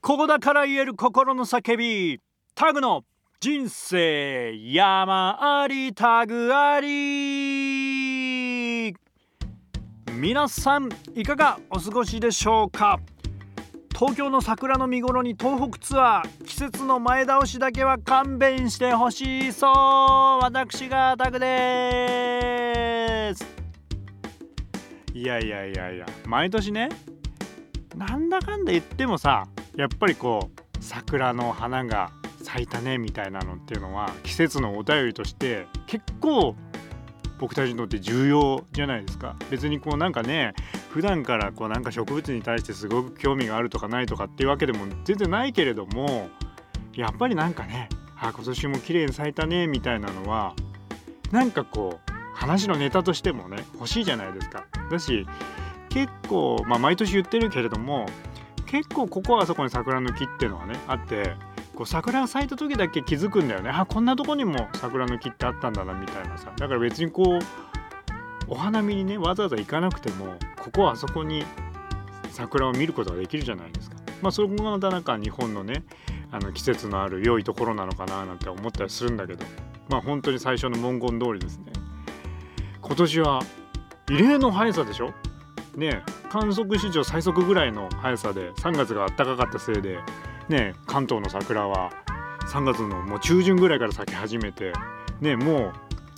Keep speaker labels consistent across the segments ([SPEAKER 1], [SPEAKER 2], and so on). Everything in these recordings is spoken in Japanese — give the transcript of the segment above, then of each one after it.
[SPEAKER 1] ここだから言える心の叫び、タグの人生山ありタグあり。皆さんいかがお過ごしでしょうか。東京の桜の見頃に東北ツアー、季節の前倒しだけは勘弁してほしいそう。私がタグです。いや毎年ね、なんだかんだ言ってもさ、やっぱりこう桜の花が咲いたねみたいなのっていうのは季節のお便りとして結構僕たちにとって重要じゃないですか。別にこうなんかね、普段からこうなんか植物に対してすごく興味があるとかないとかっていうわけでも全然ないけれども、やっぱりなんかね、今年も綺麗に咲いたねみたいなのはなんかこう話のネタとしてもね欲しいじゃないですか。だし結構毎年言ってるけれども、結構ここはあそこに桜の木っていうのはねあって、こう桜が咲いた時だけ気づくんだよね。こんなとこにも桜の木ってあったんだなみたいなさ。だから別にこうお花見にねわざわざ行かなくても、ここはあそこに桜を見ることができるじゃないですか。そこがまたなんか日本のね季節のある良いところなのかななんて思ったりするんだけど、本当に最初の文言通りですね、今年は異例の速さでしょね。観測史上最速ぐらいの速さで3月が暖かかったせいでね、関東の桜は3月のもう中旬ぐらいから咲き始めてね、もう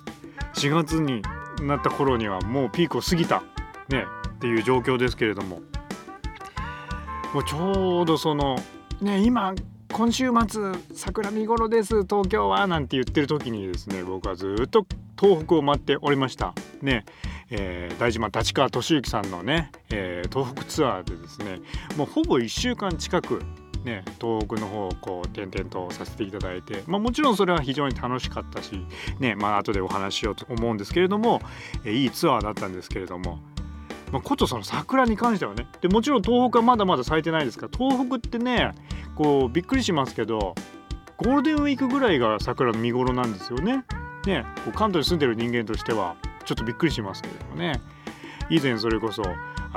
[SPEAKER 1] 4月になった頃にはもうピークを過ぎたねっていう状況ですけれども、もうちょうどそのね、今週末桜見頃です東京はなんて言ってる時にですね、僕はずっと東北を待っておりましたね。大島立川俊之さんのね、東北ツアーでですね、もうほぼ1週間近くね、東北の方をこう転々とさせていただいて、もちろんそれは非常に楽しかったしね、後でお話ししようと思うんですけれども、いいツアーだったんですけれども、ことその桜に関してはね、でもちろん東北はまだまだ咲いてないですから、東北ってねこうびっくりしますけど、ゴールデンウィークぐらいが桜の見頃なんですよね。ね、こう関東に住んでる人間としてはちょっとびっくりしますけれどもね。以前それこそ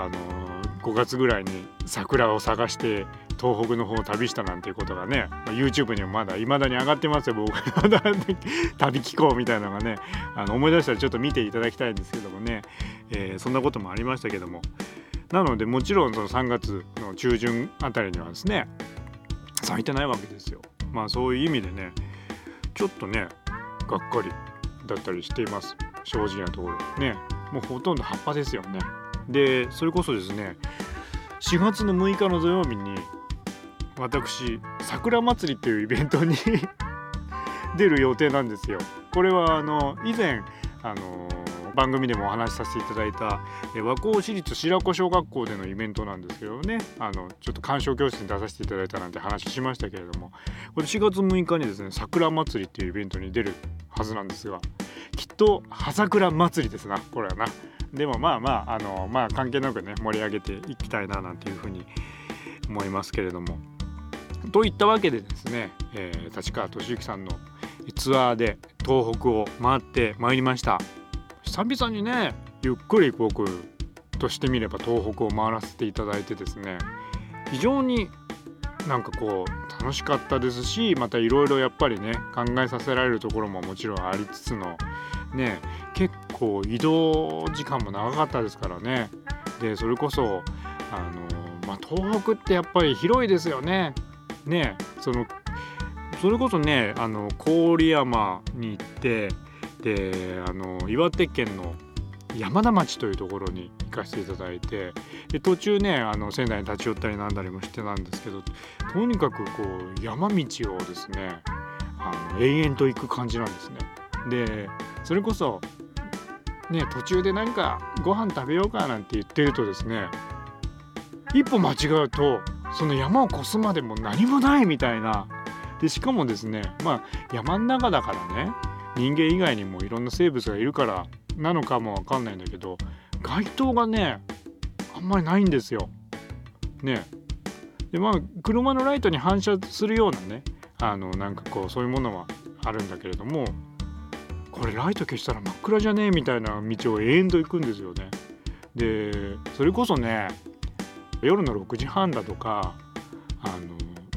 [SPEAKER 1] 5月ぐらいに桜を探して東北の方を旅したなんていうことがね、YouTube にもまだ未だに上がってますよ。僕旅気候みたいなのがね、思い出したらちょっと見ていただきたいんですけどもね、そんなこともありましたけども、なのでもちろんその3月の中旬あたりにはですね咲いてないわけですよ。そういう意味でねちょっとねがっかりだったりしています、正直なところね。もうほとんど葉っぱですよね。でそれこそですね、4月の6日の土曜日に私桜祭りっていうイベントに出る予定なんですよ。これは以前番組でもお話しさせていただいた和光市立白子小学校でのイベントなんですけどね、ちょっと鑑賞教室に出させていただいたなんて話しましたけれども、これ4月6日にですね桜祭りっていうイベントに出るはずなんですが、きっと葉桜祭りですなこれはな。でも関係なくね盛り上げていきたいななんていうふうに思いますけれども、といったわけでですね、立川俊之さんのツアーで東北を回ってまいりました。久々にねゆっくり僕としてみれば東北を回らせていただいてですね、非常になんかこう楽しかったですし、またいろいろやっぱりね考えさせられるところももちろんありつつのね、結構移動時間も長かったですからね。でそれこそ東北ってやっぱり広いですよね。それこそね郡山に行って、で岩手県の山田町というところに行かせていただいて、で途中ね仙台に立ち寄ったりなんだりもしてたんですけど、とにかくこう山道をですね延々と行く感じなんですね。でそれこそね途中で何かご飯食べようかなんて言ってるとですね、一歩間違うとその山を越すまでも何もないみたいな。でしかもですね山の中だからね、人間以外にもいろんな生物がいるからなのかもわかんないんだけど、街灯がねあんまりないんですよね。で車のライトに反射するようなねなんかこうそういうものはあるんだけれども、これライト消したら真っ暗じゃねえみたいな道を永遠と行くんですよね。でそれこそね夜の6時半だとか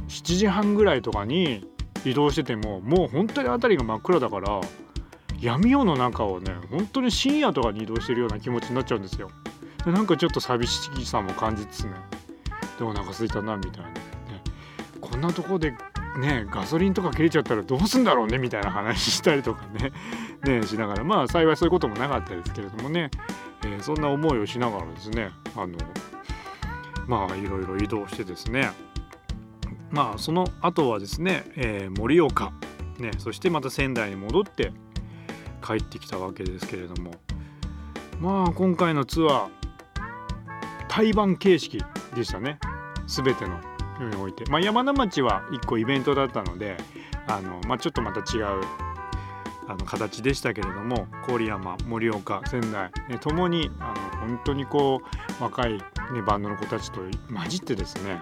[SPEAKER 1] 7時半ぐらいとかに移動しててももう本当に辺りが真っ暗だから闇夜の中をね本当に深夜とかに移動してるような気持ちになっちゃうんですよ。でなんかちょっと寂しさも感じつつね、でお腹空いたなみたいな、ね、こんなとこでねガソリンとか切れちゃったらどうすんだろうねみたいな話したりとかねしながら、まあ幸いそういうこともなかったですけれどもね、そんな思いをしながらですねまあいろいろ移動してですね、まあその後はですね、盛岡、ね、そしてまた仙台に戻って帰ってきたわけですけれども、まあ今回のツアー対バン形式でしたね、全てのにおいて。まあ、山田町は1個イベントだったのでまあ、ちょっとまた違う形でしたけれども、郡山、盛岡、仙台、ともに本当にこう若い、バンドの子たちと混じってですね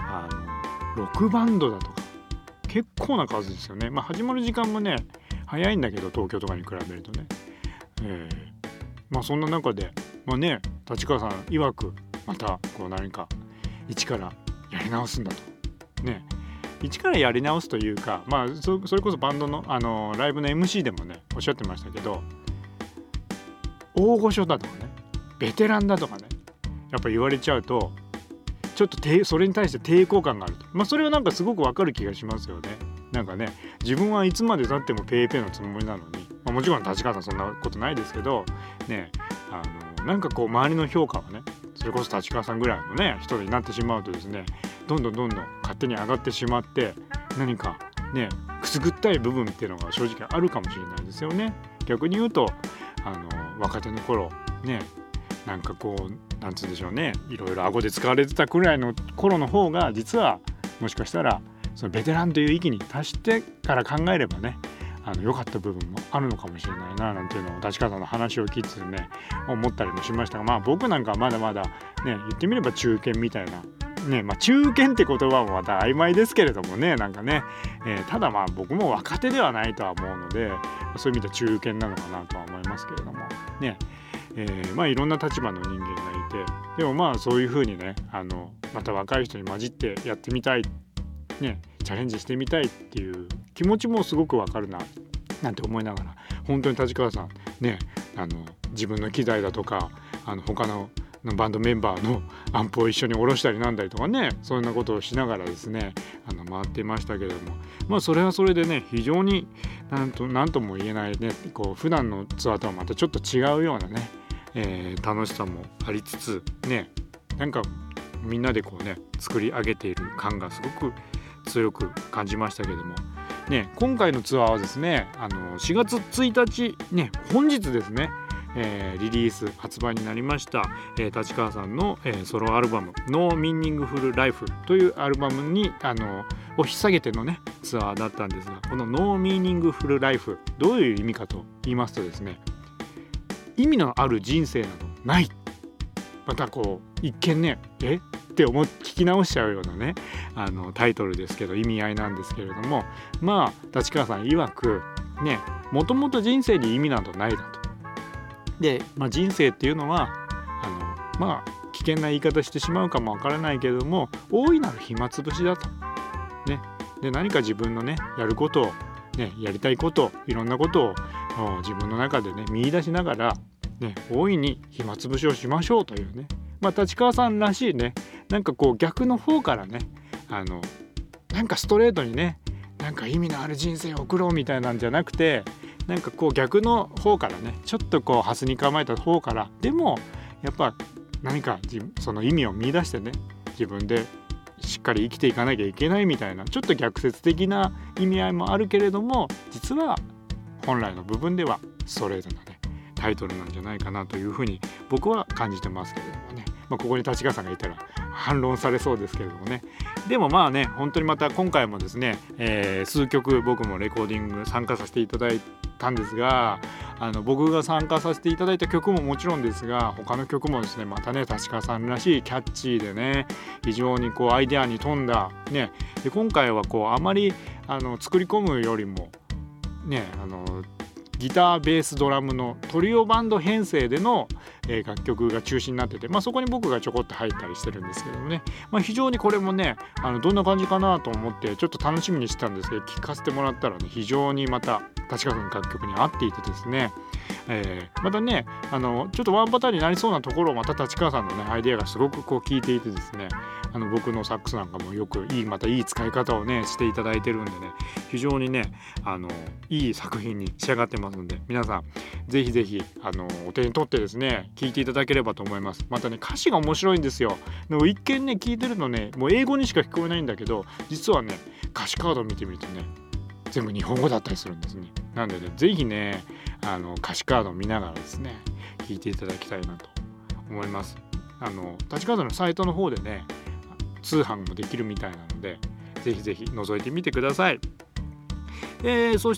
[SPEAKER 1] 6バンドだとか結構な数ですよね。まあ、始まる時間もね早いんだけど東京とかに比べるとね、まあそんな中で、まあね、立川さん曰くまたこう何か一からやり直すんだとね、一からやり直すというか、まあそれこそバンドのライブの MC でもねおっしゃってましたけど、大御所だとかねベテランだとかねやっぱ言われちゃうとちょっとそれに対して抵抗感があると、まあそれはなんかすごくわかる気がしますよね。なんかね自分はいつまで経ってもペーペーのつもりなのに、まあ、もちろん立川さんそんなことないですけどね、なんかこう周りの評価はねそれこそ立川さんぐらいのね人になってしまうとですねどんどん勝手に上がってしまって何かねくすぐったい部分っていうのが正直あるかもしれないですよね。逆に言うと若手の頃ねなんかこうなんつうんでしょうね、いろいろ顎で使われてたくらいの頃の方が実はもしかしたらそのベテランという域に達してから考えればね良かった部分もあるのかもしれないななんていうのを立川さんの話を聞いてね思ったりもしましたが、まあ僕なんかはまだまだね言ってみれば中堅みたいなね、まあ中堅って言葉もまた曖昧ですけれどもね、なんかね、ただまあ僕も若手ではないとは思うのでそういう意味では中堅なのかなとは思いますけれどもね、まあいろんな立場の人間がいて、でもまあそういうふうにねまた若い人に混じってやってみたいねチャレンジしてみたいっていう気持ちもすごくわかるななんて思いながら、本当に立川さんね自分の機材だとか他のバンドメンバーのアンプを一緒に下ろしたりなんだりとかね、そんなことをしながらですね回っていましたけれども、まあそれはそれでね非常になんとも言えないねこう普段のツアーとはまたちょっと違うようなね、楽しさもありつつね、なんかみんなでこうね作り上げている感がすごく強く感じましたけれどもね、今回のツアーはですね4月1日ね本日ですね、リリース発売になりました、立川さんの、ソロアルバム「No Meaningful Life」というアルバムにを引っ提げてのねツアーだったんですが、この No Meaningful Life どういう意味かと言いますとですね、意味のある人生などない、またこう一見ねって聞き直しちゃうようなねタイトルですけど意味合いなんですけれども、まあ立川さん曰くねもともと人生に意味などないだと。で、まあ、人生っていうのはまあ危険な言い方してしまうかもわからないけれども大いなる暇つぶしだと。ね、で何か自分のねやることを、ね、やりたいこといろんなことを自分の中でね見出しながら、ね、大いに暇つぶしをしましょうというね、まあ、立川さんらしいねなんかこう逆の方からねなんかストレートにねなんか意味のある人生を送ろうみたいなんじゃなくて、なんかこう逆の方からねちょっとこうハスに構えた方からでもやっぱ何かその意味を見出してね自分でしっかり生きていかなきゃいけないみたいなちょっと逆説的な意味合いもあるけれども、実は本来の部分ではストレートなねタイトルなんじゃないかなというふうに僕は感じてますけれどもね、まあ、ここに立川さんがいたら反論されそうですけれどもね、でもまあね本当にまた今回もですね、数曲僕もレコーディング参加させていただいたんですが僕が参加させていただいた曲ももちろんですが他の曲もですねまたね立川さんらしいキャッチーでね非常にこうアイデアに富んだねで今回はこうあまり作り込むよりもねギターベースドラムのトリオバンド編成での、楽曲が中心になってて、そこに僕がちょこっと入ったりしてるんですけどもね、非常にこれもねどんな感じかなと思ってちょっと楽しみにしてたんですけど、聴かせてもらったらね非常にまた立川さんの楽曲に合っていてですね、またねちょっとワンパターンになりそうなところをまた立川さんのねアイデアがすごくこう効いていてですね、僕のサックスなんかもよくまたいい使い方をねしていただいてるんでね、非常にねいい作品に仕上がってますので、皆さんぜひぜひお手に取ってですね聴いていただければと思います。またね歌詞が面白いんですよ。でも一見ね聞いてるのねもう英語にしか聞こえないんだけど、実はね歌詞カードを見てみるとね全部日本語だったりするんですね。なんでねぜひね歌詞カードを見ながらですね聴いていただきたいなと思います。立川さんのサイトの方でね通販もできるみたいなので、ぜひぜひ覗いてみてください。そして、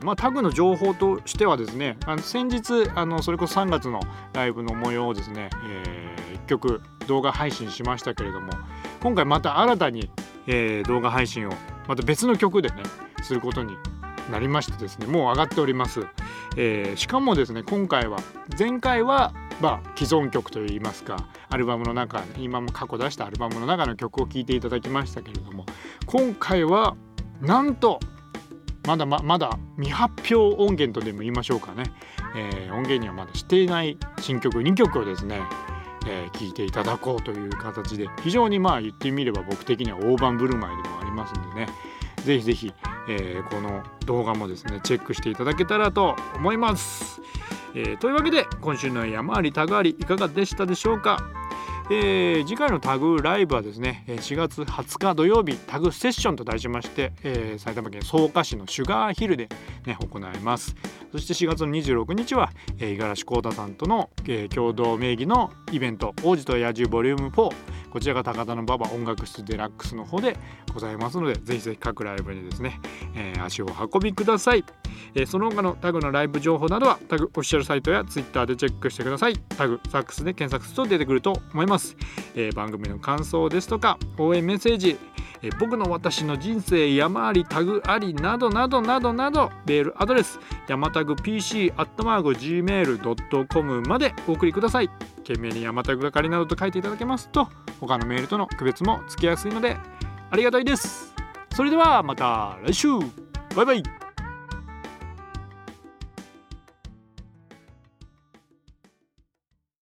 [SPEAKER 1] タグの情報としてはですね、先日それこそ3月のライブの模様をですね、1曲動画配信しましたけれども、今回また新たに、動画配信をまた別の曲でねすることになりましてですね、もう上がっております。しかもですね今回は前回は既存曲といいますかアルバムの中、今も過去出したアルバムの中の曲を聴いていただきましたけれども、今回はなんとまだ未発表音源とでも言いましょうかね、音源にはまだしていない新曲2曲をですね聴いていただこうという形で、非常に言ってみれば僕的には大盤振る舞いでもありますんでね、ぜひぜひ、この動画もですねチェックしていただけたらと思います。というわけで今週の山ありタグありいかがでしたでしょうか。次回のタグライブはですね4月20日土曜日タグセッションと題しまして、埼玉県草加市のシュガーヒルで、行います。そして4月の26日は五十嵐光太さんとの、共同名義のイベント王子と野獣ボリューム4、こちらが高田馬場音楽室デラックスの方でございますので、ぜひぜひ各ライブにですね、足をお運びください。その他のタグのライブ情報などはタグオフィシャルサイトやツイッターでチェックしてください。タグサックスで検索すると出てくると思います。番組の感想ですとか応援メッセージ、僕の私の人生山ありタグありなどなどなどなど、メールアドレス山タグ pc@gmail.com までお送りください。懸命に山タグ係などと書いていただけますと他のメールとの区別もつきやすいのでありがたいです。それではまた来週、バイバイ。